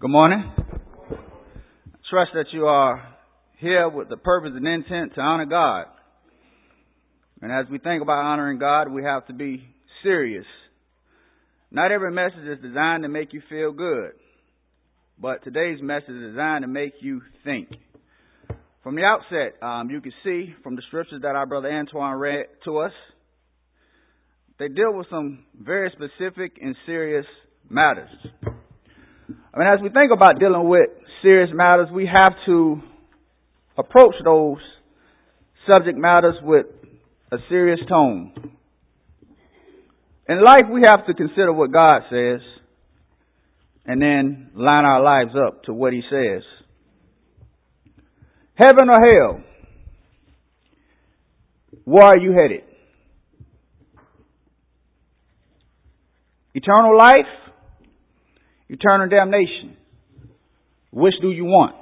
Good morning. Trust that you are here with the purpose and intent to honor God. And as we think about honoring God, we have to be serious. Not every message is designed to make you feel good, but today's message is designed to make you think. From the outset, you can see from the scriptures that our brother Antoine read to us, they deal with some very specific and serious matters. As we think about dealing with serious matters, we have to approach those subject matters with a serious tone. In life, we have to consider what God says and then line our lives up to what He says. Heaven or hell? Where are you headed? Eternal life? Eternal damnation. Which do you want?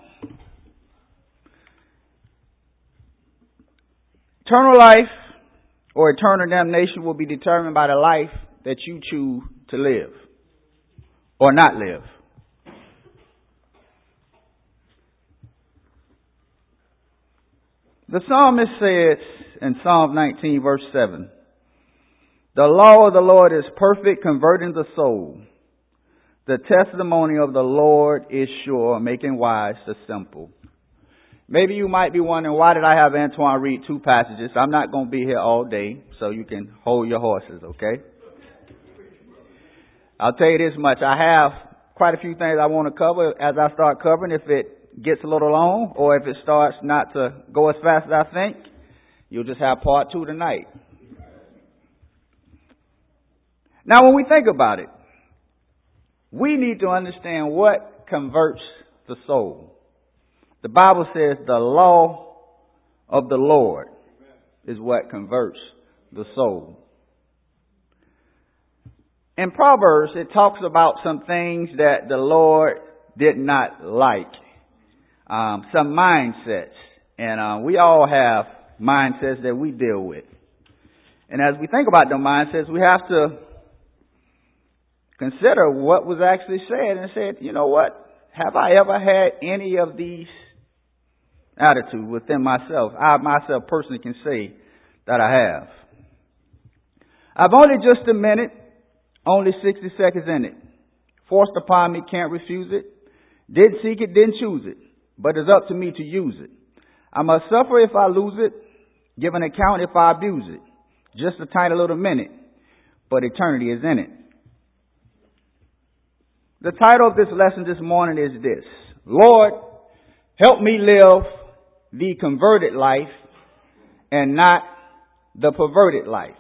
Eternal life or eternal damnation will be determined by the life that you choose to live or not live. The psalmist says in Psalm 19 verse 7, "The law of the Lord is perfect, converting the soul. The testimony of the Lord is sure, making wise the simple." Maybe you might be wondering, why did I have Antoine read two passages? I'm not going to be here all day, so you can hold your horses, okay? I'll tell you this much. I have quite a few things I want to cover. As I start covering, if it gets a little long or if it starts not to go as fast as I think, you'll just have part two tonight. Now, when we think about it, we need to understand what converts the soul. The Bible says the law of the Lord is what converts the soul. In Proverbs, it talks about some things that the Lord did not like. Some mindsets. And we all have mindsets that we deal with. And as we think about the mindsets, we have to consider what was actually said and said, you know what? Have I ever had any of these attitudes within myself? I myself personally can say that I have. I've only just a minute, only 60 seconds in it. Forced upon me, can't refuse it. Didn't seek it, didn't choose it. But it's up to me to use it. I must suffer if I lose it, give an account if I abuse it. Just a tiny little minute, but eternity is in it. The title of this lesson this morning is this: Lord, help me live the converted life and not the perverted life.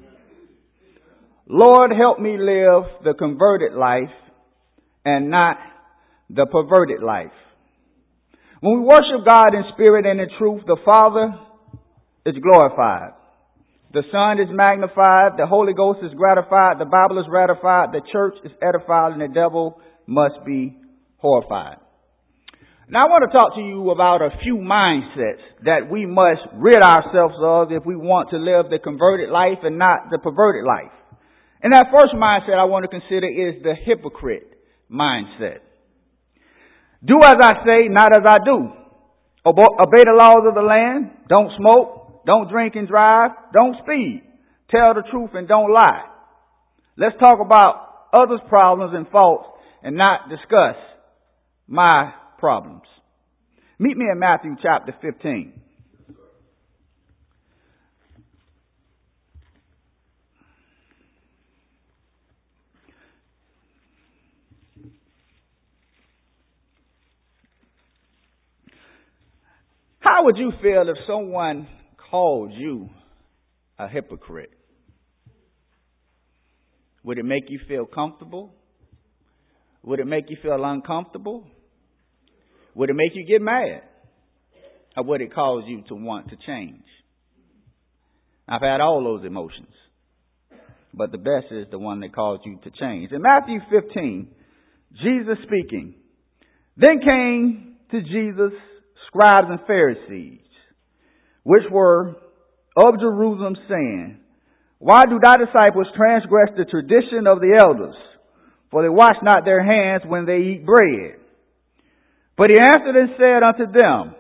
Lord, help me live the converted life and not the perverted life. When we worship God in spirit and in truth, the Father is glorified. The Son is magnified, the Holy Ghost is gratified, the Bible is ratified, the church is edified, and the devil must be horrified. Now I want to talk to you about a few mindsets that we must rid ourselves of if we want to live the converted life and not the perverted life. And that first mindset I want to consider is the hypocrite mindset. Do as I say, not as I do. Obey the laws of the land. Don't smoke. Don't drink and drive. Don't speed. Tell the truth and don't lie. Let's talk about others' problems and faults and not discuss my problems. Meet me in Matthew chapter 15. How would you feel if someone called you a hypocrite? Would it make you feel comfortable? Would it make you feel uncomfortable? Would it make you get mad? Or would it cause you to want to change? I've had all those emotions. But the best is the one that caused you to change. In Matthew 15, Jesus speaking, "Then came to Jesus scribes and Pharisees, which were of Jerusalem, saying, Why do thy disciples transgress the tradition of the elders? For they wash not their hands when they eat bread. But he answered and said unto them,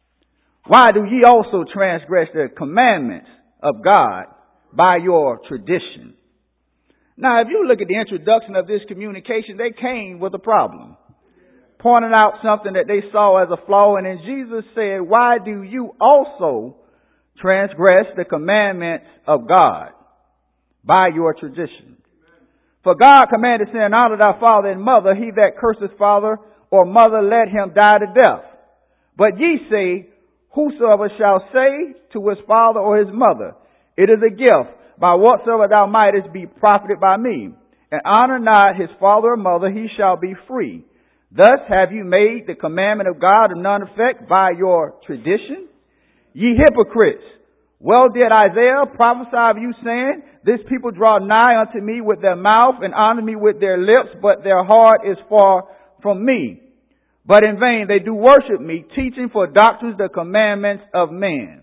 why do ye also transgress the commandments of God by your tradition? Now, if you look at the introduction of this communication, they came with a problem, pointing out something that they saw as a flaw. And then Jesus said, why do you also transgress the commandments of God by your tradition? For God commanded, saying, honor thy father and mother. He that curseth father or mother, let him die to death. But ye say, whosoever shall say to his father or his mother, it is a gift, by whatsoever thou mightest be profited by me, and honor not his father or mother, he shall be free. Thus have you made the commandment of God of none effect by your tradition? Ye hypocrites, well did Isaiah prophesy of you, saying, this people draw nigh unto me with their mouth and honor me with their lips, but their heart is far from me. But in vain they do worship me, teaching for doctrines the commandments of men.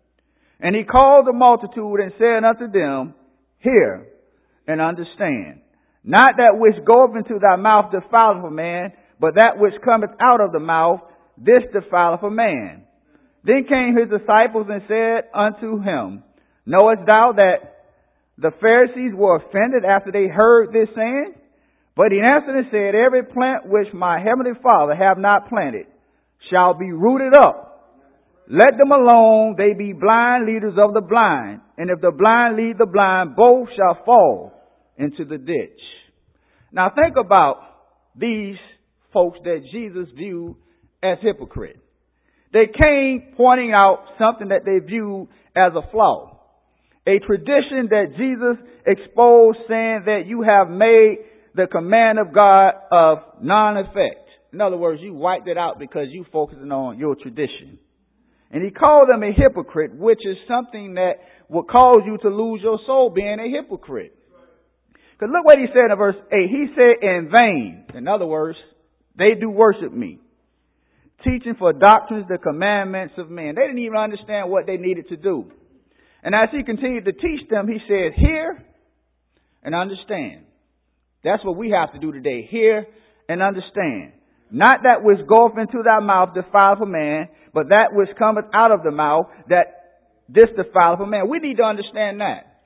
And he called the multitude and said unto them, hear and understand. Not that which goeth into thy mouth defileth a man, but that which cometh out of the mouth, this defileth a man. Then came his disciples and said unto him, knowest thou that the Pharisees were offended after they heard this saying? But he answered and said, every plant which my heavenly Father have not planted shall be rooted up. Let them alone, they be blind leaders of the blind. And if the blind lead the blind, both shall fall into the ditch. Now think about these folks that Jesus viewed as hypocrites. They came pointing out something that they viewed as a flaw. A tradition that Jesus exposed, saying that you have made the command of God of non-effect. In other words, you wiped it out because you focusing on your tradition. And he called them a hypocrite, which is something that will cause you to lose your soul, being a hypocrite. Because look what he said in verse 8. He said, in vain. In other words, they do worship me, teaching for doctrines the commandments of men. They didn't even understand what they needed to do. And as he continued to teach them, he said, hear and understand. That's what we have to do today. Hear and understand. Not that which goeth into thy mouth defileth a man, but that which cometh out of the mouth, that this defileth a man. We need to understand that.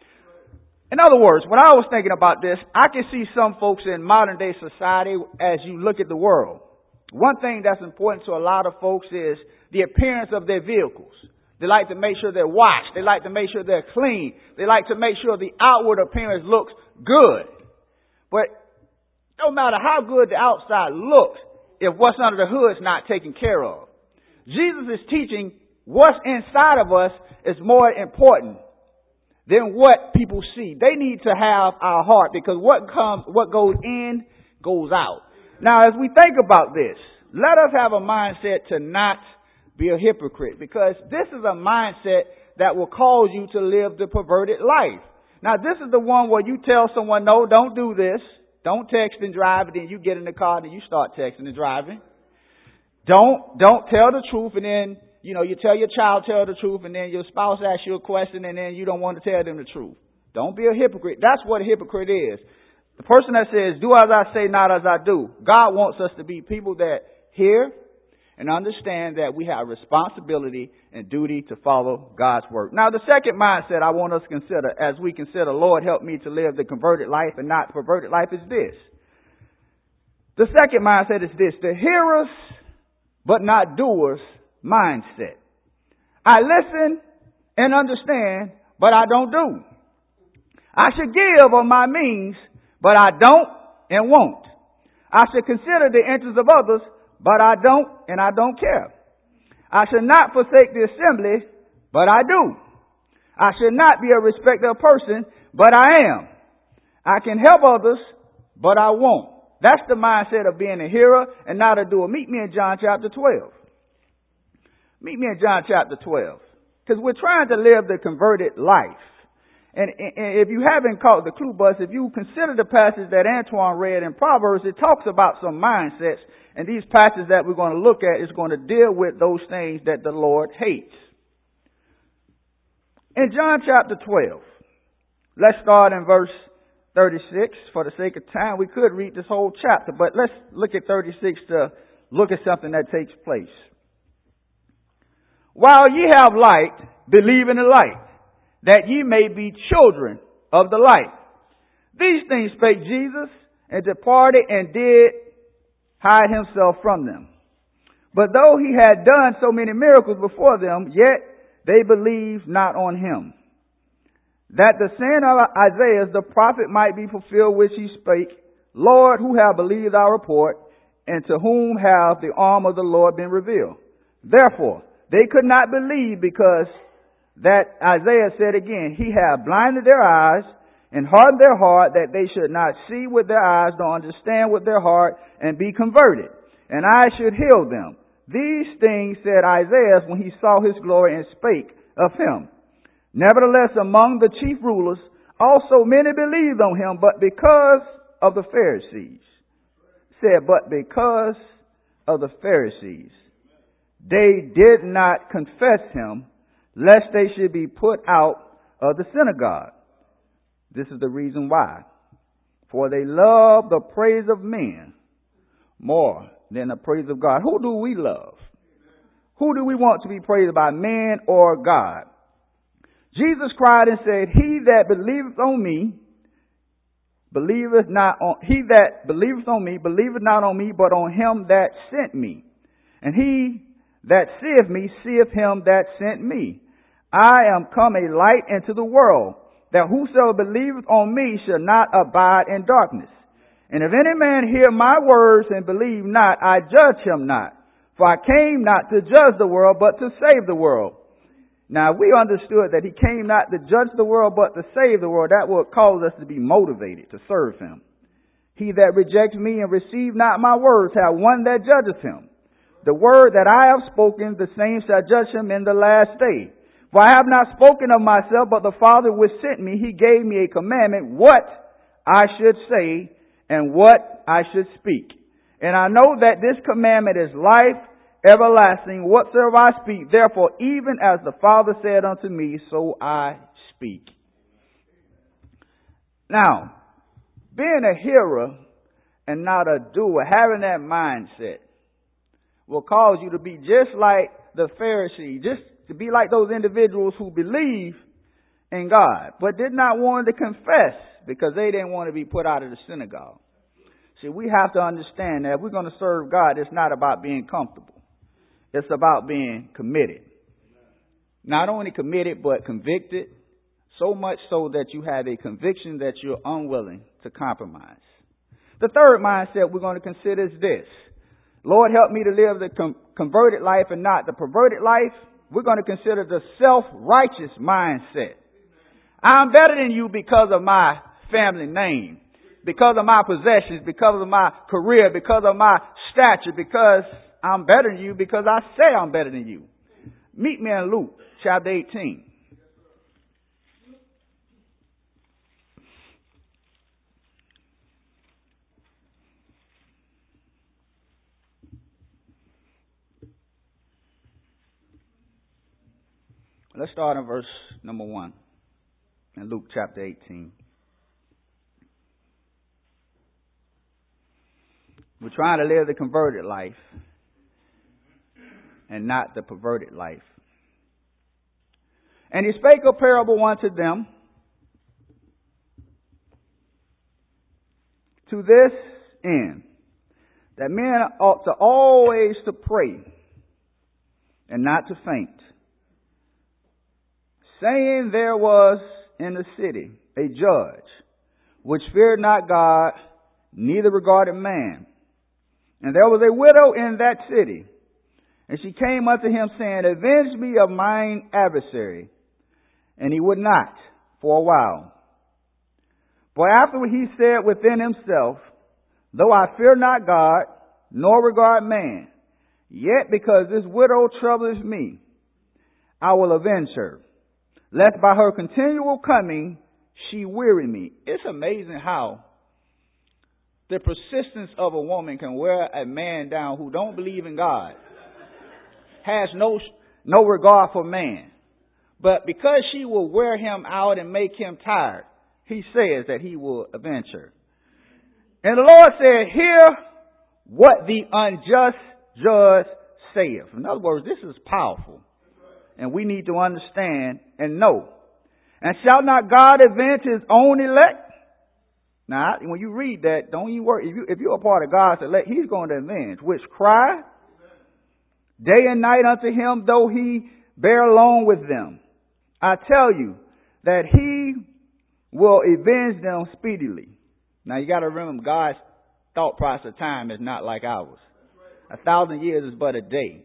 In other words, when I was thinking about this, I can see some folks in modern day society as you look at the world. One thing that's important to a lot of folks is the appearance of their vehicles. They like to make sure they're washed. They like to make sure they're clean. They like to make sure the outward appearance looks good. But no matter how good the outside looks, if what's under the hood is not taken care of. Jesus is teaching what's inside of us is more important than what people see. They need to have our heart, because what goes in goes out. Now, as we think about this, let us have a mindset to not be a hypocrite, because this is a mindset that will cause you to live the perverted life. Now, this is the one where you tell someone, no, don't do this. Don't text and drive, and then you get in the car and you start texting and driving. Don't tell the truth, and then, you tell your child, tell the truth, and then your spouse asks you a question, and then you don't want to tell them the truth. Don't be a hypocrite. That's what a hypocrite is. The person that says, do as I say, not as I do. God wants us to be people that hear and understand that we have responsibility and duty to follow God's word. Now, the second mindset I want us to consider as we consider, Lord, help me to live the converted life and not perverted life, is this. The second mindset is this: the hearers but not doers mindset. I listen and understand, but I don't do. I should give of my means, but I don't and won't. I should consider the interests of others, but I don't and I don't care. I should not forsake the assembly, but I do. I should not be a respecter of person, but I am. I can help others, but I won't. That's the mindset of being a hearer and not a doer. Meet me in John chapter 12. Meet me in John chapter 12. Because we're trying to live the converted life. And if you haven't caught the clue bus, if you consider the passage that Antoine read in Proverbs, it talks about some mindsets. And these passages that we're going to look at is going to deal with those things that the Lord hates. In John chapter 12, let's start in verse 36. For the sake of time, we could read this whole chapter, but let's look at 36 to look at something that takes place. While ye have light, believe in the light, that ye may be children of the light. These things spake Jesus, and departed, and did hide himself from them. But though he had done so many miracles before them, yet they believed not on him. That the saying of Isaiah the prophet might be fulfilled, which he spake, Lord, who have believed our report, and to whom have the arm of the Lord been revealed? Therefore, they could not believe, because that Isaiah said again, he hath blinded their eyes and hardened their heart, that they should not see with their eyes, nor understand with their heart, and be converted, and I should heal them. These things said Isaiah when he saw his glory, and spake of him. Nevertheless, among the chief rulers also many believed on him, but because of the Pharisees. But because of the Pharisees, they did not confess him, lest they should be put out of the synagogue. This is the reason why. For they love the praise of men more than the praise of God. Who do we love? Who do we want to be praised by, man or God? Jesus cried and said, he that believeth on me, believeth not on me, but on him that sent me. And he that seeth me, seeth him that sent me. I am come a light into the world, that whosoever believeth on me shall not abide in darkness. And if any man hear my words and believe not, I judge him not. For I came not to judge the world, but to save the world. Now, we understood that he came not to judge the world, but to save the world. That would cause us to be motivated to serve him. He that rejects me and receive not my words hath one that judgeth him. The word that I have spoken, the same shall judge him in the last day. For I have not spoken of myself, but the Father which sent me, he gave me a commandment, what I should say and what I should speak. And I know that this commandment is life everlasting, whatsoever I speak. Therefore, even as the Father said unto me, so I speak. Now, being a hearer and not a doer, having that mindset, will cause you to be just like the Pharisees, just to be like those individuals who believe in God, but did not want to confess because they didn't want to be put out of the synagogue. See, we have to understand that if we're going to serve God, it's not about being comfortable. It's about being committed. Not only committed, but convicted, so much so that you have a conviction that you're unwilling to compromise. The third mindset we're going to consider is this. Lord, help me to live the converted life and not the perverted life. We're going to consider the self-righteous mindset. I'm better than you because of my family name, because of my possessions, because of my career, because of my stature, because I'm better than you because I say I'm better than you. Meet me in Luke chapter 18. Let's start in verse number 1 in Luke chapter 18. We're trying to live the converted life and not the perverted life. And he spake a parable unto them, to this end, that men ought to always to pray and not to faint, saying there was in the city a judge, which feared not God, neither regarded man. And there was a widow in that city, and she came unto him, saying, avenge me of mine adversary. And he would not for a while. But afterward he said within himself, though I fear not God, nor regard man, yet because this widow troubles me, I will avenge her, lest by her continual coming she weary me. It's amazing how the persistence of a woman can wear a man down who don't believe in God, has no regard for man. But because she will wear him out and make him tired, he says that he will avenge her. And the Lord said, hear what the unjust judge saith. In other words, this is powerful. And we need to understand and know. And shall not God avenge his own elect? Now, when you read that, don't you worry. If you're a part of God's elect, he's going to avenge. Which cry day and night unto him, though he bear along with them. I tell you that he will avenge them speedily. Now, you got to remember, God's thought process of time is not like ours. 1,000 years is but a day.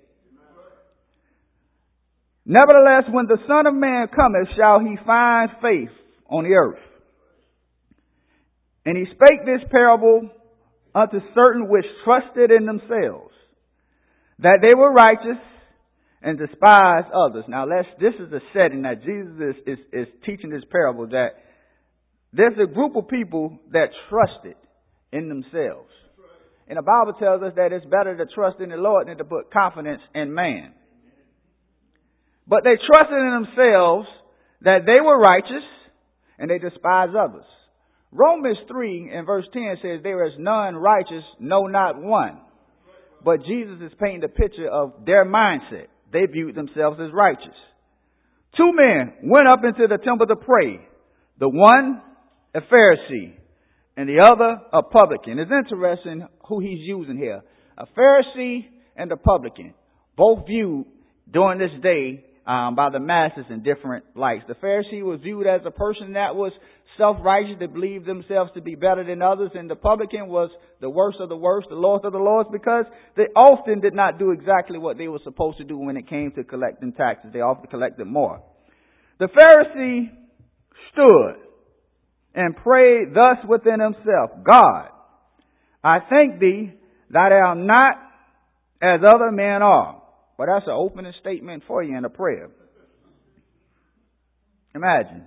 Nevertheless, when the Son of Man cometh, shall he find faith on the earth? And he spake this parable unto certain which trusted in themselves, that they were righteous, and despised others. Now, this is the setting that Jesus is teaching this parable, that there's a group of people that trusted in themselves. And the Bible tells us that it's better to trust in the Lord than to put confidence in man. But they trusted in themselves that they were righteous, and they despised others. Romans 3 and verse 10 says, there is none righteous, no, not one. But Jesus is painting a picture of their mindset. They viewed themselves as righteous. Two men went up into the temple to pray. The one, a Pharisee, and the other, a publican. It's interesting who he's using here. A Pharisee and a publican, both viewed during this day by the masses in different lights. The Pharisee was viewed as a person that was self-righteous, that believed themselves to be better than others, and the publican was the worst of the worst, the lowest of the lowest, because they often did not do exactly what they were supposed to do when it came to collecting taxes. They often collected more. The Pharisee stood and prayed thus within himself, God, I thank thee that I am not as other men are. Well, that's an opening statement for you in a prayer. Imagine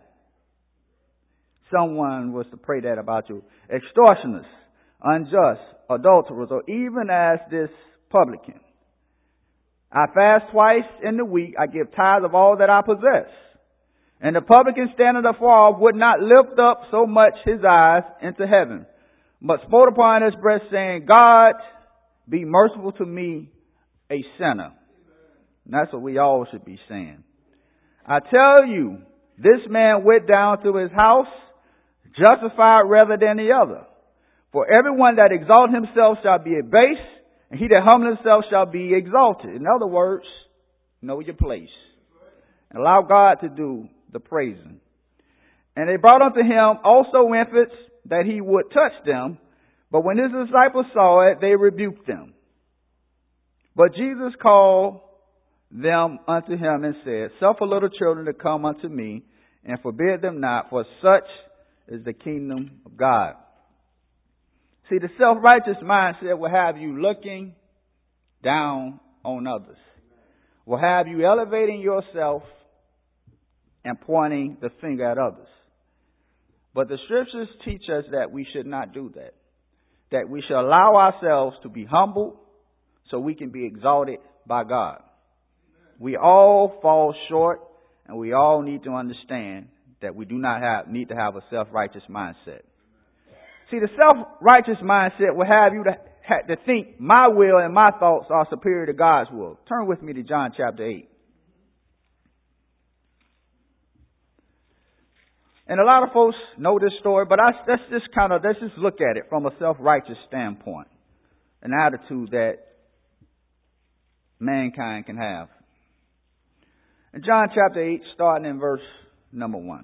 someone was to pray that about you. Extortioners, unjust, adulterers, or even as this publican. I fast twice in the week. I give tithes of all that I possess. And the publican standing afar off would not lift up so much his eyes into heaven, but smote upon his breast, saying, God, be merciful to me, a sinner. And that's what we all should be saying. I tell you, this man went down to his house justified rather than the other. For everyone that exalts himself shall be abased, and he that humbles himself shall be exalted. In other words, know your place. And allow God to do the praising. And they brought unto him also infants, that he would touch them. But when his disciples saw it, they rebuked them. But Jesus called them unto him and said, suffer little children to come unto me, and forbid them not, for such is the kingdom of God. See, the self-righteous mindset will have you looking down on others. Will have you elevating yourself and pointing the finger at others. But the scriptures teach us that we should not do that. That we should allow ourselves to be humbled so we can be exalted by God. We all fall short, and we all need to understand that we do not need to have a self-righteous mindset. See, the self-righteous mindset will have you to think my will and my thoughts are superior to God's will. Turn with me to John chapter 8. And a lot of folks know this story, but let's just look at it from a self-righteous standpoint, an attitude that mankind can have. In John chapter 8, starting in verse number 1.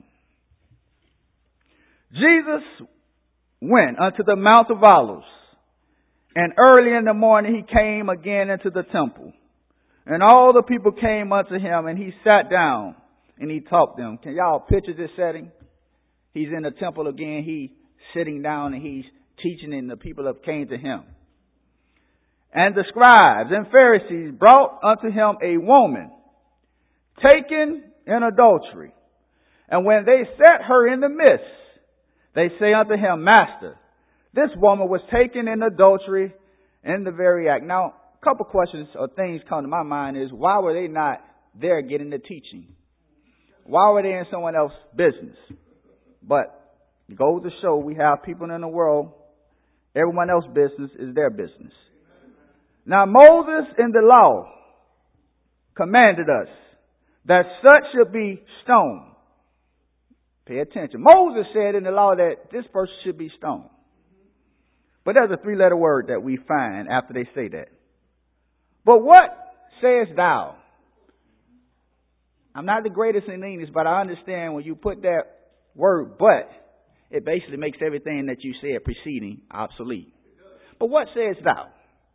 Jesus went unto the Mount of Olives, and early in the morning he came again into the temple. And all the people came unto him, and he sat down, and he taught them. Can y'all picture this setting? He's in the temple again, he's sitting down, and he's teaching, and the people have came to him. And the scribes and Pharisees brought unto him a woman taken in adultery. And when they set her in the midst, they say unto him, Master, this woman was taken in adultery in the very act. Now, a couple questions or things come to my mind is, why were they not there getting the teaching? Why were they in someone else's business? But it goes to show we have people in the world, everyone else's business is their business. Now Moses in the law commanded us that such should be stoned. Pay attention. Moses said in the law that this person should be stoned. But there's a 3-letter word that we find after they say that. But what sayest thou? I'm not the greatest in English, but I understand when you put that word but, it basically makes everything that you said preceding obsolete. But what sayest thou?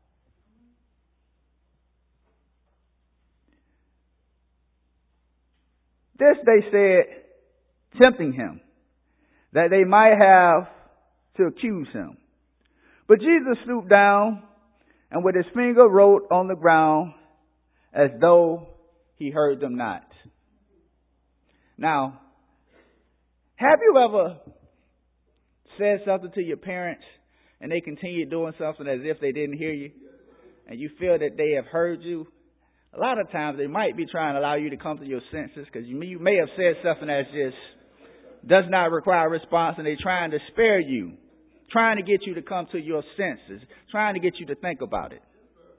This they said, tempting him, that they might have to accuse him. But Jesus stooped down and with his finger wrote on the ground as though he heard them not. Now, have you ever said something to your parents and they continued doing something as if they didn't hear you and you feel that they have heard you? A lot of times they might be trying to allow you to come to your senses because you may have said something that just does not require a response and they're trying to spare you. Trying to get you to come to your senses. Trying to get you to think about it.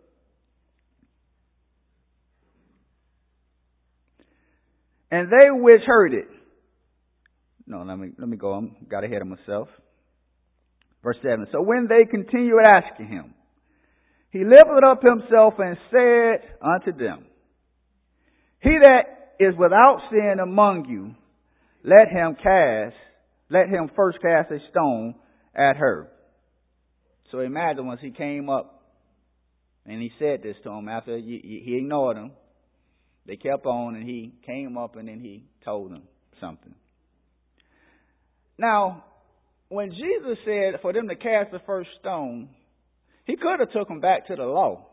And they which heard it. No, let me go. I got ahead of myself. Verse 7. So when they continued asking him, he lifted up himself and said unto them, He that is without sin among you, let him first cast a stone at her. So imagine once he came up and he said this to him after he ignored them. They kept on and he came up and then he told them something. Now, when Jesus said for them to cast the first stone, he could have took them back to the law,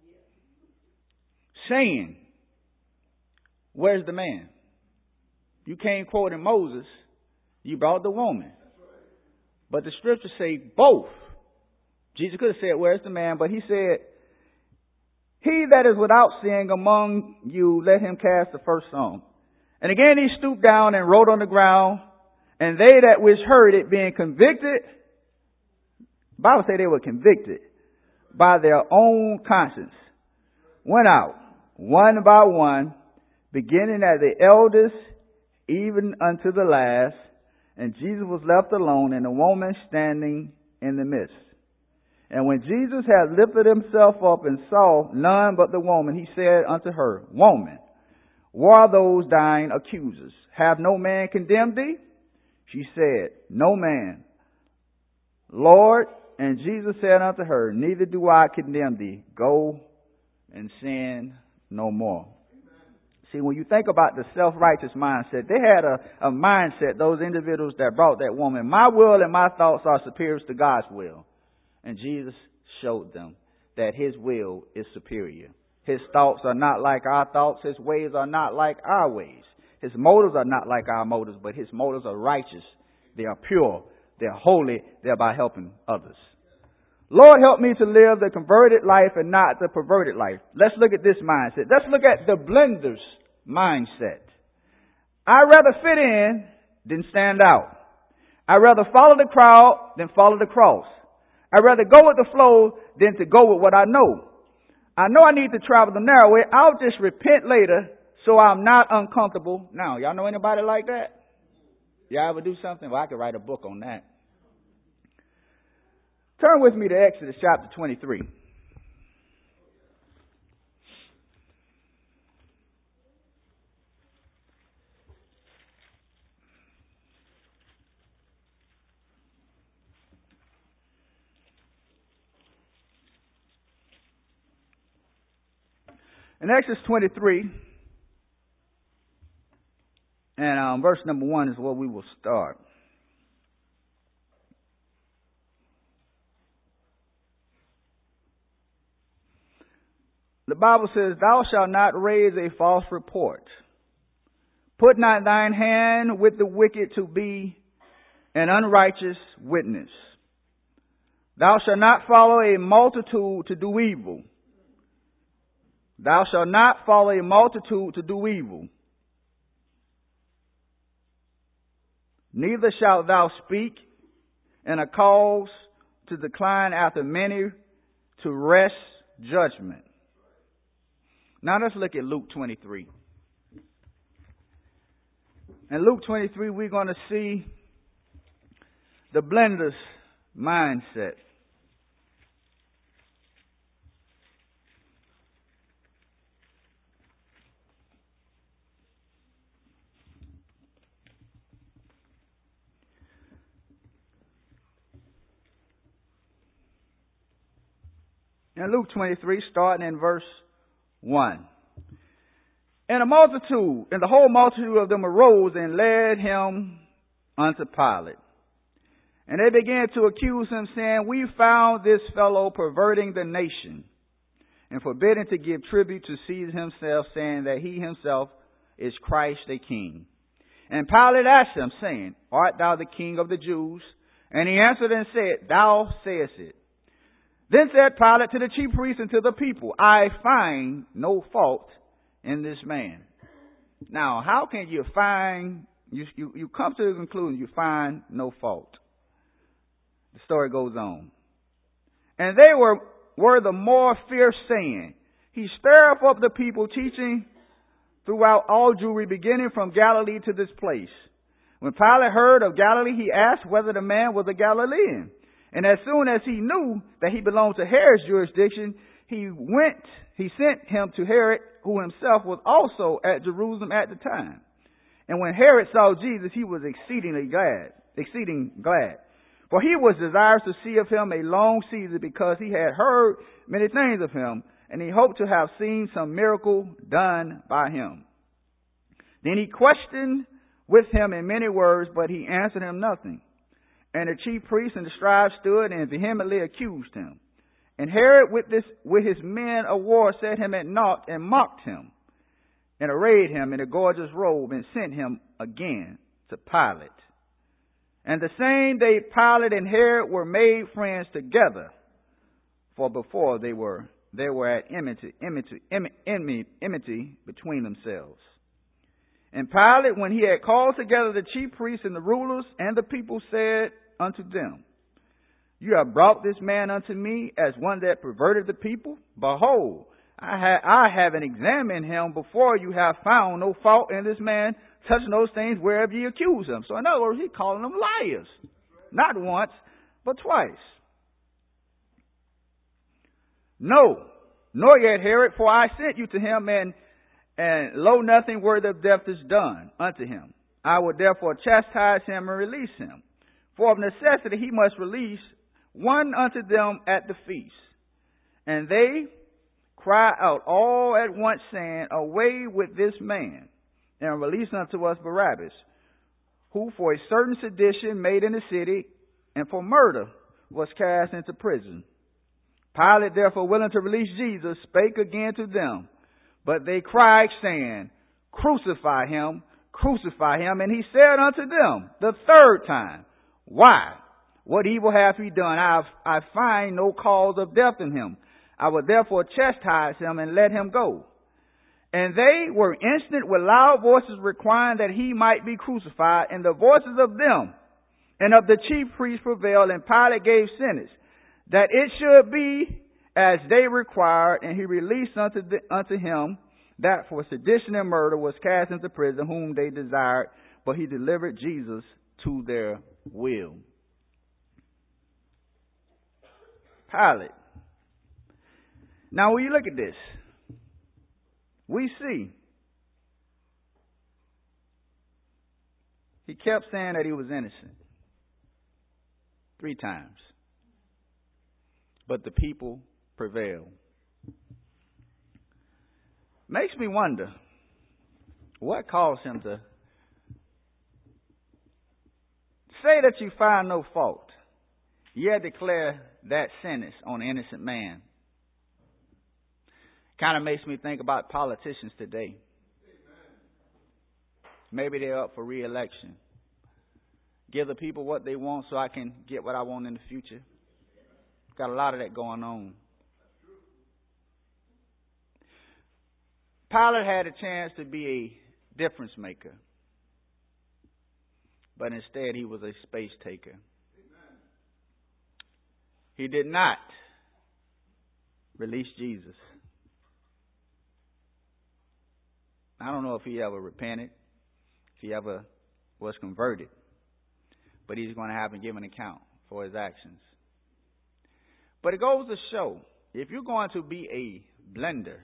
saying, where's the man? You came quoting Moses, you brought the woman. But the scriptures say both. Jesus could have said, where's the man? But he said, he that is without sin among you, let him cast the first stone. And again he stooped down and wrote on the ground. And they that which heard it, being convicted, the Bible say they were convicted by their own conscience, went out one by one, beginning at the eldest, even unto the last. And Jesus was left alone, and a woman standing in the midst. And when Jesus had lifted himself up and saw none but the woman, he said unto her, Woman, where are those thine accusers? Have no man condemned thee? She said, No man. Lord, and Jesus said unto her, Neither do I condemn thee. Go and sin no more. See, when you think about the self-righteous mindset, they had a mindset, those individuals that brought that woman. My will and my thoughts are superior to God's will. And Jesus showed them that his will is superior. His thoughts are not like our thoughts. His ways are not like our ways. His motives are not like our motives, but his motives are righteous. They are pure. They're holy, thereby helping others. Lord, help me to live the converted life and not the perverted life. Let's look at this mindset. Let's look at the blender's mindset. I'd rather fit in than stand out. I'd rather follow the crowd than follow the cross. I'd rather go with the flow than to go with what I know. I know I need to travel the narrow way. I'll just repent later so I'm not uncomfortable now. Y'all know anybody like that? Y'all ever do something? Well, I could write a book on that. Turn with me to Exodus chapter 23. In Exodus 23, and verse number 1 is where we will start. The Bible says, Thou shalt not raise a false report. Put not thine hand with the wicked to be an unrighteous witness. Thou shalt not follow a multitude to do evil. Thou shalt not follow a multitude to do evil. Neither shalt thou speak in a cause to decline after many, to rest judgment. Now let's look at Luke 23. In Luke 23, we're going to see the blender's mindset. In Luke 23, starting in verse 1. And the whole multitude of them arose and led him unto Pilate. And they began to accuse him, saying, We found this fellow perverting the nation, and forbidding to give tribute to Caesar himself, saying that he himself is Christ the King. And Pilate asked him, saying, Art thou the King of the Jews? And he answered and said, Thou sayest it. Then said Pilate to the chief priests and to the people, I find no fault in this man. Now, how can you find, you come to the conclusion you find no fault? The story goes on. And they were the more fierce, saying, He stirreth up the people, teaching throughout all Jewry, beginning from Galilee to this place. When Pilate heard of Galilee, he asked whether the man was a Galilean. And as soon as he knew that he belonged to Herod's jurisdiction, he sent him to Herod, who himself was also at Jerusalem at the time. And when Herod saw Jesus, he was exceeding glad. For he was desirous to see of him a long season, because he had heard many things of him, and he hoped to have seen some miracle done by him. Then he questioned with him in many words, but he answered him nothing. And the chief priests and the scribes stood and vehemently accused him. And Herod with his men of war set him at naught and mocked him, and arrayed him in a gorgeous robe, and sent him again to Pilate. And the same day Pilate and Herod were made friends together, for before they were at enmity between themselves. And Pilate, when he had called together the chief priests and the rulers and the people, said unto them, You have brought this man unto me as one that perverted the people. Behold, I haven't examined him before you, have found no fault in this man, touching those things whereof ye accuse him. So in other words, he's calling them liars. Not once, but twice. No, nor yet Herod, for I sent you to him, and lo, nothing worthy of death is done unto him. I will therefore chastise him and release him. For of necessity he must release one unto them at the feast. And they cry out all at once, saying, Away with this man, and release unto us Barabbas, who for a certain sedition made in the city, and for murder was cast into prison. Pilate, therefore, willing to release Jesus, spake again to them. But they cried, saying, Crucify him, crucify him. And he said unto them the third time, Why? What evil hath he done? I find no cause of death in him. I will therefore chastise him and let him go. And they were instant with loud voices, requiring that he might be crucified. And the voices of them and of the chief priests prevailed. And Pilate gave sentence that it should be as they required. And he released unto him that for sedition and murder was cast into prison, whom they desired. But he delivered Jesus to their will. Pilate. Now when you look at this, we see he kept saying that he was innocent 3 times. But the people prevailed. Makes me wonder, what caused him to say that you find no fault, yet declare that sentence on an innocent man? Kind of makes me think about politicians today. Maybe they're up for re-election. Give the people what they want so I can get what I want in the future. Got a lot of that going on. Pilate had a chance to be a difference maker, but instead he was a space taker. He did not released Jesus. I don't know if he ever repented, if he ever was converted, but he's going to have to give an account for his actions. But it goes to show, if you're going to be a blender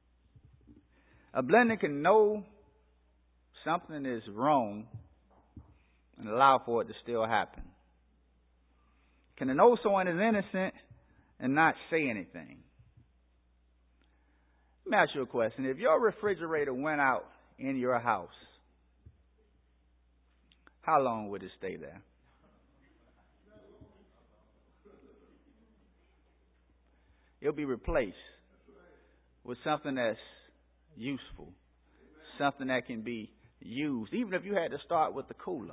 can know something is wrong and allow for it to still happen. Can it know someone is innocent and not say anything? Let me ask you a question. If your refrigerator went out in your house, how long would it stay there? It'll be replaced with something that's useful, something that can be used, even if you had to start with the cooler.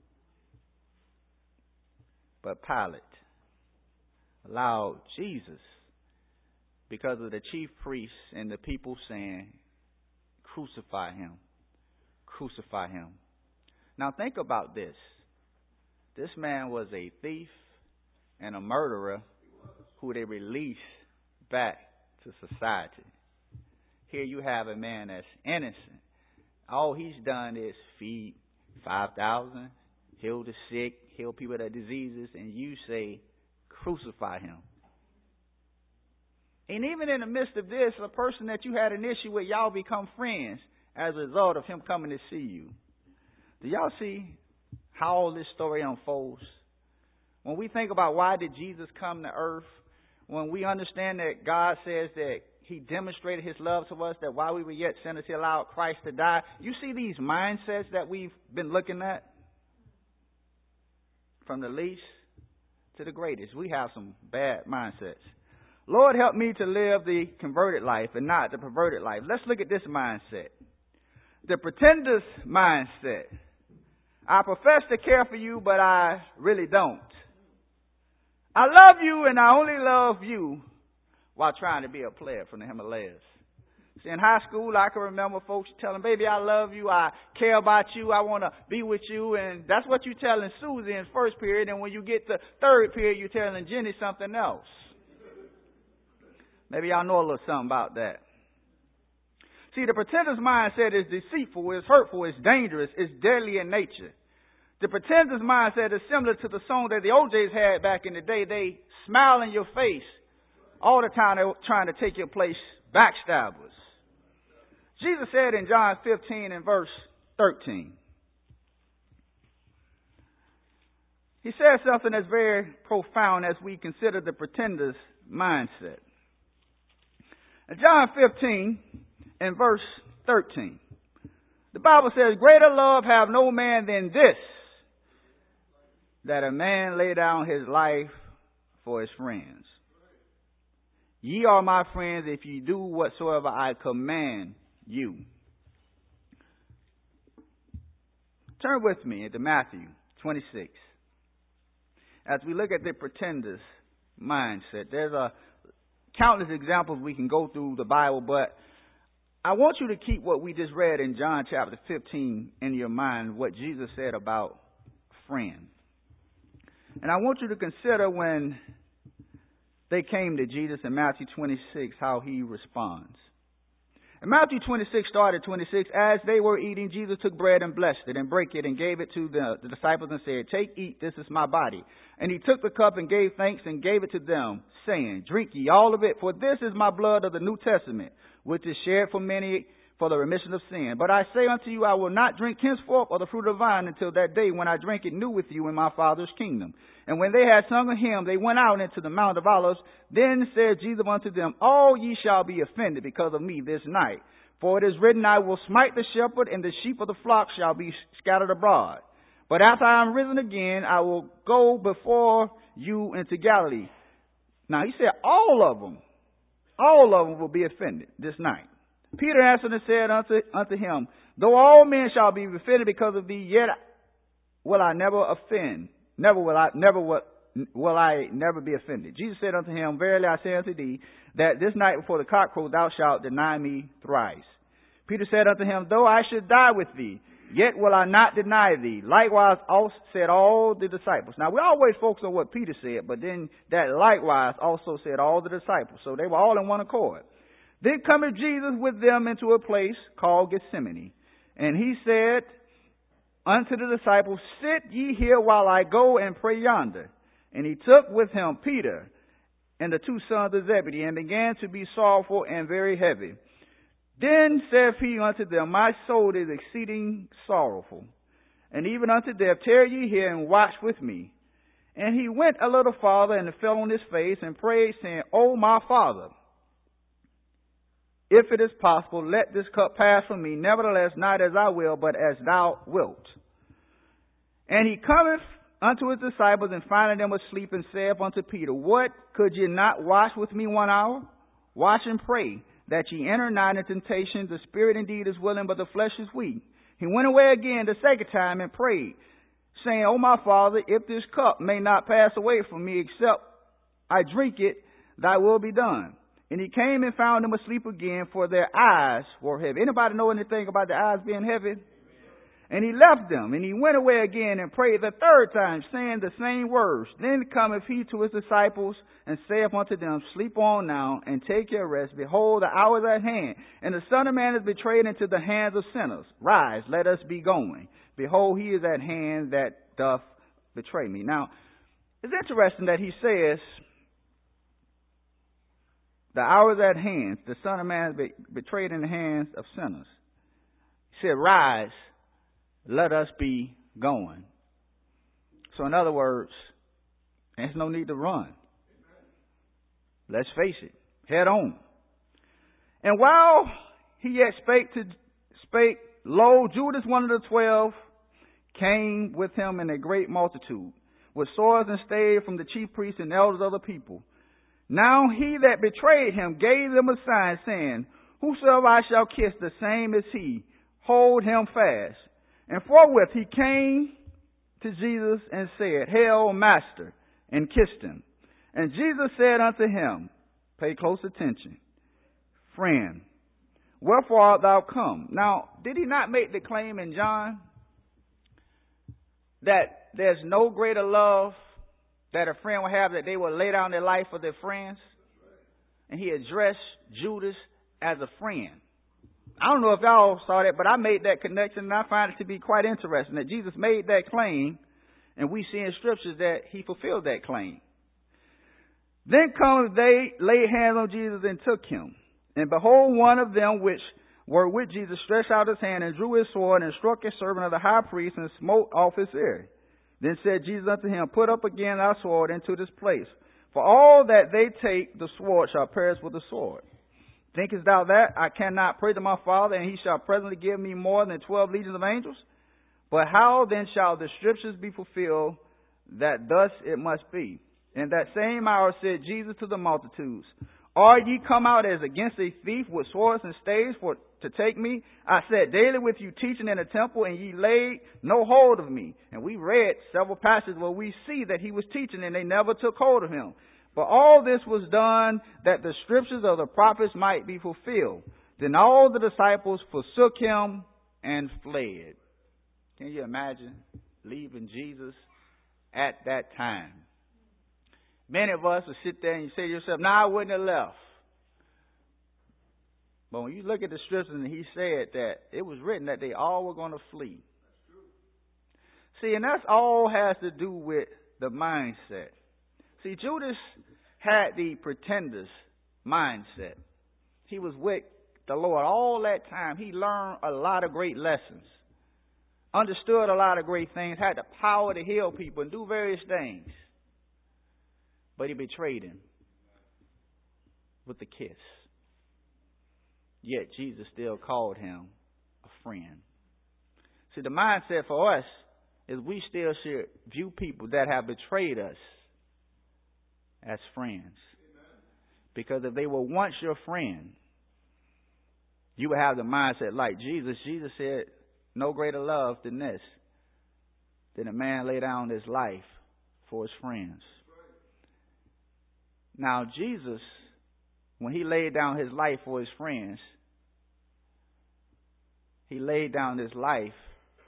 But Pilate allowed Jesus, because of the chief priests and the people saying, crucify him, crucify him. Now think about this. This man was a thief and a murderer who they released back to society. Here you have a man that's innocent. All he's done is feed 5,000, heal the sick, heal people that have diseases, and you say, crucify him. And even in the midst of this, a person that you had an issue with, y'all become friends as a result of him coming to see you. Do y'all see how all this story unfolds? When we think about why did Jesus come to earth, when we understand that God says that he demonstrated his love to us, that while we were yet sinners, he allowed Christ to die. You see these mindsets that we've been looking at? From the least to the greatest. We have some bad mindsets. Lord, help me to live the converted life and not the perverted life. Let's look at this mindset. The pretender's mindset. I profess to care for you, but I really don't. I love you and I only love you while trying to be a player from the Himalayas. See, in high school, I can remember folks telling, baby, I love you, I care about you, I want to be with you, and that's what you're telling Susie in first period, and when you get to third period, you're telling Jenny something else. Maybe y'all know a little something about that. See, the pretender's mindset is deceitful, it's hurtful, it's dangerous, it's deadly in nature. The pretender's mindset is similar to the song that the OJs had back in the day. They smile in your face all the time. They're trying to take your place, backstabbers. Jesus said in John 15 and verse 13, he says something that's very profound as we consider the pretender's mindset. In John 15 and verse 13, the Bible says, greater love have no man than this, that a man lay down his life for his friends. Ye are my friends if you do whatsoever I command you. Turn with me into Matthew 26. As we look at the pretender's mindset, there's countless examples we can go through the Bible, but I want you to keep what we just read in John chapter 15 in your mind, what Jesus said about friend. And I want you to consider when they came to Jesus in Matthew 26, how he responds. In Matthew 26, started 26, as they were eating, Jesus took bread and blessed it and brake it and gave it to the disciples and said, take, eat, this is my body. And he took the cup and gave thanks and gave it to them, saying, drink ye all of it, for this is my blood of the New Testament, which is shed for many for the remission of sin. But I say unto you, I will not drink henceforth of the fruit of the vine until that day when I drink it new with you in my Father's kingdom. And when they had sung a hymn, they went out into the Mount of Olives. Then said Jesus unto them, all ye shall be offended because of me this night. For it is written, I will smite the shepherd, and the sheep of the flock shall be scattered abroad. But after I am risen again, I will go before you into Galilee. Now he said, all of them will be offended this night. Peter answered and said unto him, though all men shall be offended because of thee, yet will I never offend. Never will I never be offended. Jesus said unto him, verily I say unto thee, that this night before the cock crow thou shalt deny me thrice. Peter said unto him, though I should die with thee, Yet will I not deny thee. Likewise also said all the disciples. Now we always focus on what Peter said, but then that likewise also said all the disciples. So they were all in one accord. Then cometh Jesus with them into a place called Gethsemane. And he said unto the disciples, Sit ye here while I go and pray yonder. And he took with him Peter and the two sons of Zebedee, and began to be sorrowful and very heavy. Then saith he unto them, My soul is exceeding sorrowful, and even unto death. Tarry ye here and watch with me. And he went a little farther and fell on his face and prayed, saying, O my Father, if it is possible, let this cup pass from me. Nevertheless, not as I will, but as thou wilt. And he cometh unto his disciples, and finding them asleep, and saith unto Peter, What, could ye not watch with me 1 hour? Watch and pray, that ye enter not into temptation. The spirit indeed is willing, but the flesh is weak. He went away again the second time and prayed, saying, O my Father, if this cup may not pass away from me, except I drink it, thy will be done. And he came and found them asleep again, for their eyes were heavy. Anybody know anything about the eyes being heavy? And he left them, and he went away again and prayed the third time, saying the same words. Then cometh he to his disciples, and saith unto them, Sleep on now, and take your rest. Behold, the hour is at hand, and the Son of Man is betrayed into the hands of sinners. Rise, let us be going. Behold, he is at hand that doth betray me. Now, it's interesting that he says, the hour is at hand, the Son of Man is betrayed in the hands of sinners. He said, Rise, let us be going. So in other words, there's no need to run. Let's face it, head on. And while he yet spake, lo, Judas, one of the 12, came with him in a great multitude, with swords and staves from the chief priests and elders of the people. Now he that betrayed him gave them a sign, saying, Whosoever I shall kiss, the same is he. Hold him fast. And forthwith he came to Jesus and said, Hail, Master, and kissed him. And Jesus said unto him, pay close attention, Friend, wherefore art thou come? Now, did he not make the claim in John that there's no greater love that a friend will have, that they will lay down their life for their friends? And he addressed Judas as a friend. I don't know if y'all saw that, but I made that connection, and I find it to be quite interesting that Jesus made that claim, and we see in scriptures that he fulfilled that claim. Then come they, laid hands on Jesus, and took him. And behold, one of them which were with Jesus stretched out his hand and drew his sword and struck a servant of the high priest and smote off his ear. Then said Jesus unto him, Put up again thy sword into this place. For all that they take the sword shall perish with the sword. Thinkest thou that I cannot pray to my Father, and he shall presently give me more than 12 legions of angels? But how then shall the scriptures be fulfilled, that thus it must be? In that same hour said Jesus to the multitudes, Are ye come out as against a thief with swords and staves to take me? I sat daily with you teaching in the temple, and ye laid no hold of me. And we read several passages where we see that he was teaching, and they never took hold of him. But all this was done that the scriptures of the prophets might be fulfilled. Then all the disciples forsook him and fled. Can you imagine leaving Jesus at that time? Many of us will sit there and you say to yourself, I wouldn't have left. But when you look at the scriptures, and he said that it was written that they all were going to flee. See, and that's all has to do with the mindset. See, Judas had the pretender's mindset. He was with the Lord all that time. He learned a lot of great lessons, understood a lot of great things, had the power to heal people and do various things. But he betrayed him with a kiss. Yet Jesus still called him a friend. See, the mindset for us is we still should view people that have betrayed us as friends. Because if they were once your friend, you would have the mindset like Jesus. Jesus said, no greater love than this, than a man lay down his life for his friends. Now, Jesus, when he laid down his life for his friends, he laid down his life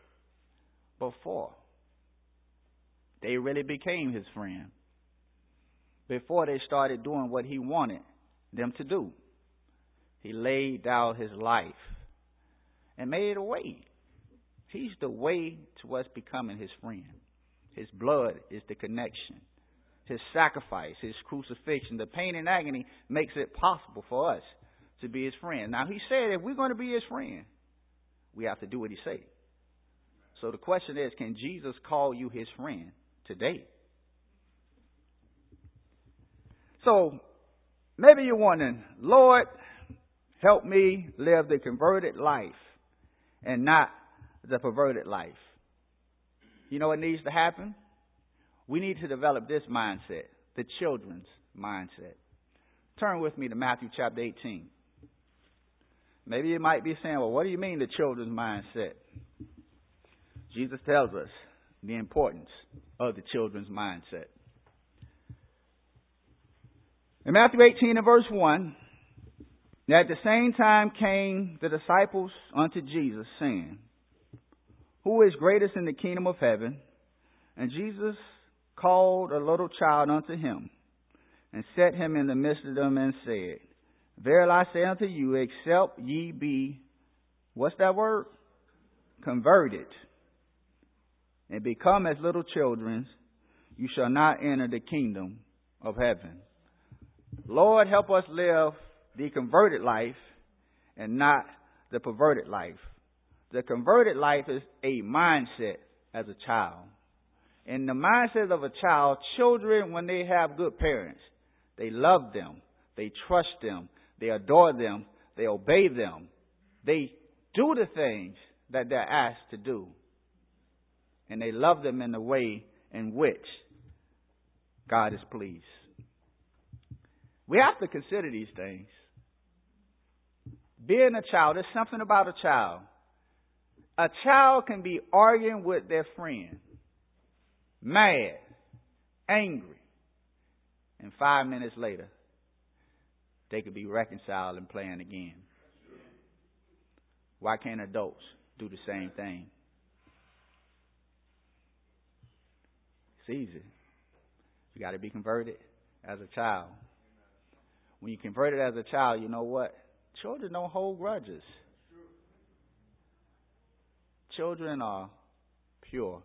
before they really became his friend, before they started doing what he wanted them to do. He laid down his life and made a way. He's the way to us becoming his friend. His blood is the connection. His sacrifice, his crucifixion, the pain and agony makes it possible for us to be his friend. Now, he said if we're going to be his friend, we have to do what he said. So the question is, can Jesus call you his friend today? So maybe you're wondering, Lord, help me live the converted life and not the perverted life. You know what needs to happen? We need to develop this mindset, the children's mindset. Turn with me to Matthew chapter 18. Maybe you might be saying, well, what do you mean the children's mindset? Jesus tells us the importance of the children's mindset. In Matthew 18 and verse 1, at the same time came the disciples unto Jesus, saying, who is greatest in the kingdom of heaven? And Jesus called a little child unto him, and set him in the midst of them, and said, verily I say unto you, except ye be, what's that word? Converted, and become as little children, you shall not enter the kingdom of heaven. Lord, help us live the converted life and not the perverted life. The converted life is a mindset as a child. In the mindset of a child, children, when they have good parents, they love them, they trust them, they adore them, they obey them. They do the things that they're asked to do. And they love them in the way in which God is pleased. We have to consider these things. Being a child, there's something about a child. A child can be arguing with their friend, mad, angry, and 5 minutes later, they could be reconciled and playing again. Why can't adults do the same thing? It's easy. You got to be converted as a child. When you converted as a child, you know what? Children don't hold grudges. Children are pure.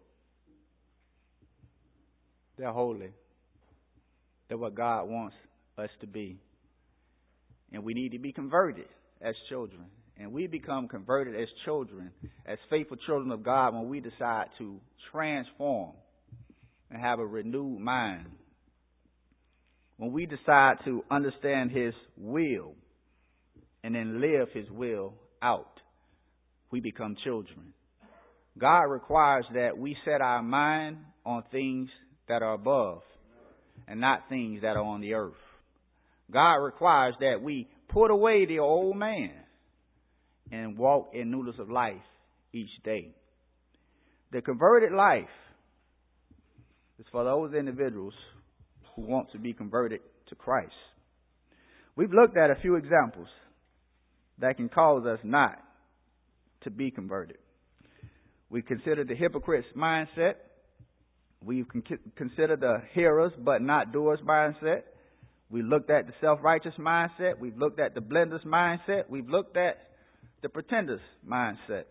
They're holy. They're what God wants us to be. And we need to be converted as children. And we become converted as children, as faithful children of God, when we decide to transform and have a renewed mind. When we decide to understand His will and then live His will out, we become children. God requires that we set our mind on things that are above and not things that are on the earth. God requires that we put away the old man and walk in newness of life each day. The converted life is for those individuals who want to be converted to Christ. We've looked at a few examples that can cause us not to be converted. We considered the hypocrite's mindset. We've considered the hearers but not doers mindset. We looked at the self-righteous mindset. We've looked at the blender's mindset. We've looked at the pretender's mindset.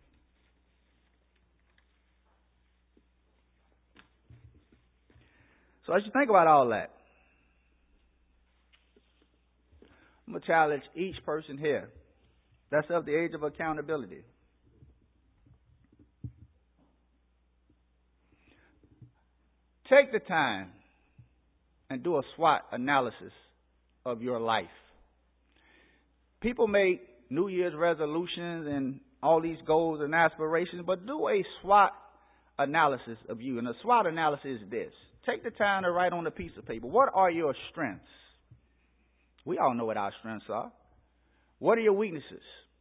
So as you think about all that, I'm going to challenge each person here that's of the age of accountability. Take the time and do a SWOT analysis of your life. People make New Year's resolutions and all these goals and aspirations, but do a SWOT analysis of you. And a SWOT analysis is this. Take the time to write on a piece of paper. What are your strengths? We all know what our strengths are. What are your weaknesses?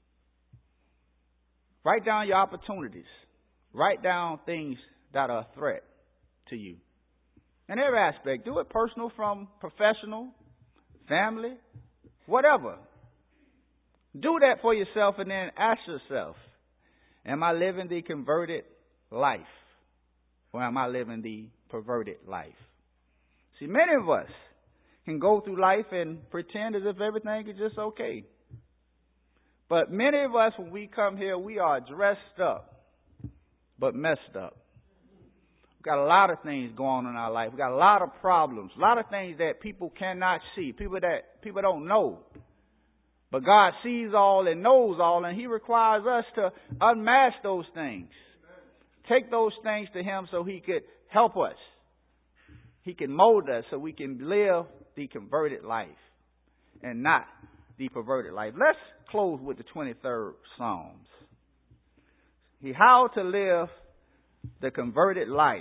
Write down your opportunities. Write down things that are a threat to you. In every aspect. Do it personal from professional, family, whatever. Do that for yourself and then ask yourself, am I living the converted life? Or am I living the perverted life? See, many of us can go through life and pretend as if everything is just okay. But many of us, when we come here, we are dressed up, but messed up. We've got a lot of things going on in our life. We've got a lot of problems, a lot of things that people cannot see, people don't know. But God sees all and knows all, and He requires us to unmask those things. Take those things to Him so He could help us. He can mold us so we can live the converted life and not the perverted life. Let's close with the 23rd Psalms. How to live the converted life.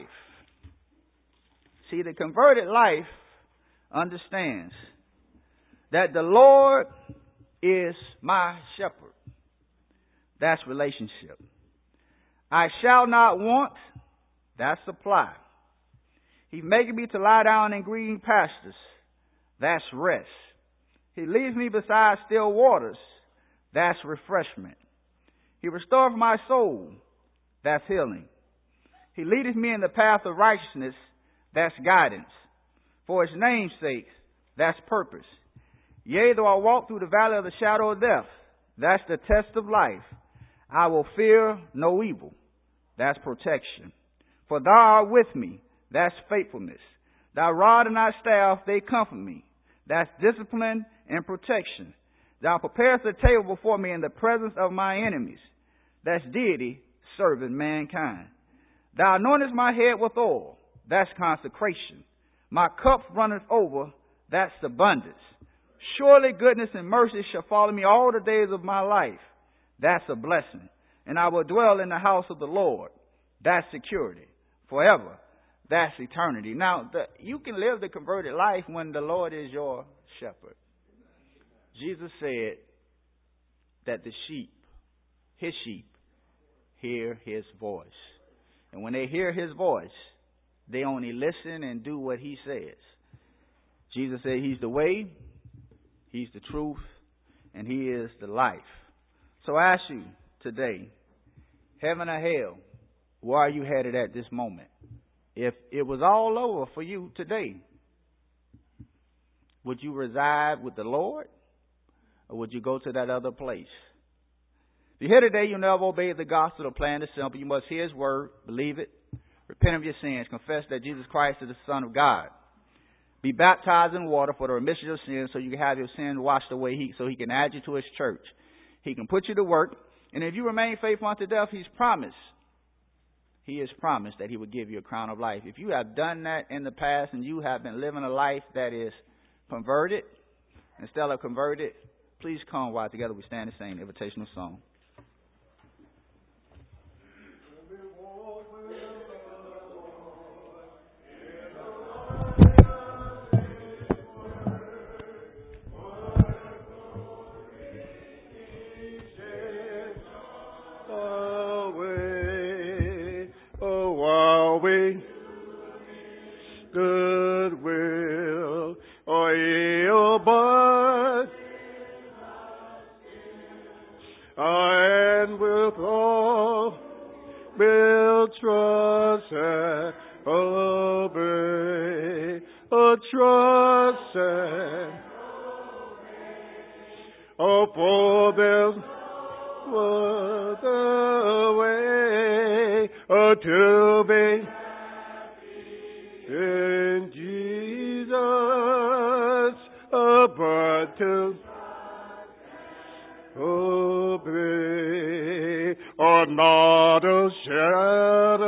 See, the converted life understands that the Lord is my shepherd. That's relationship. I shall not want. That's supply. He's making me to lie down in green pastures. That's rest. He leads me beside still waters. That's refreshment. He restores my soul. That's healing. He leadeth me in the path of righteousness. That's guidance. For His name's sake, that's purpose. Yea, though I walk through the valley of the shadow of death, that's the test of life. I will fear no evil. That's protection. For Thou art with me. That's faithfulness. Thy rod and thy staff, they comfort me. That's discipline and protection. Thou preparest a table before me in the presence of my enemies. That's deity serving mankind. Thou anointest my head with oil. That's consecration. My cup runneth over. That's abundance. Surely goodness and mercy shall follow me all the days of my life. That's a blessing. And I will dwell in the house of the Lord. That's security. Forever. That's eternity. Now, you can live the converted life when the Lord is your shepherd. Jesus said that the sheep, His sheep, hear His voice. And when they hear His voice, they only listen and do what He says. Jesus said He's the way, He's the truth, and He is the life. So I ask you today, heaven or hell, where are you headed at this moment? If it was all over for you today, would you reside with the Lord, or would you go to that other place? If you're here today, you never obeyed the gospel. The plan is simple. You must hear His word, believe it, repent of your sins, confess that Jesus Christ is the Son of God. Be baptized in water for the remission of sins so you can have your sins washed away, so He can add you to His church. He can put you to work. And if you remain faithful unto death, He has promised that He would give you a crown of life. If you have done that in the past and you have been living a life that is converted instead of converted, please come while together we stand and sing the invitational song. Goodwill, oil, but and with all will trust and obey, trust and for them was the way to be in Jesus, but to obey, not a shadow